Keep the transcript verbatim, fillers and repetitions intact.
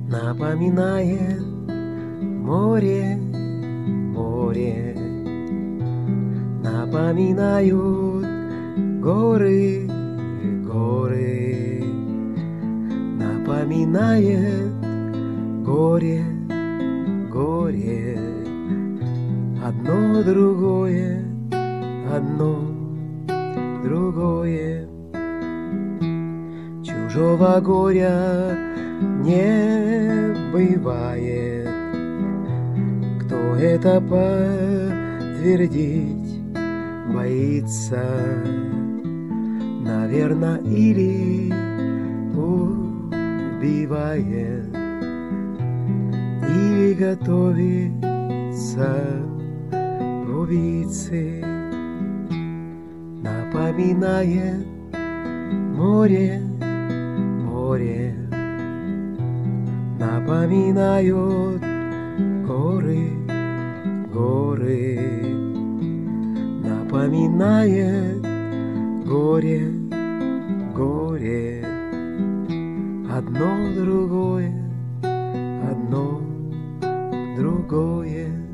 Напоминает море, море, напоминают горы, горы, напоминает горе, горе, одно другое, одно другое. Чужого горя не бывает, кто это подтвердить боится, наверно, или убивает, или готовится к убийце. Напоминает море, море, напоминают горы, горы, напоминает горе, горе, одно другое, одно другое.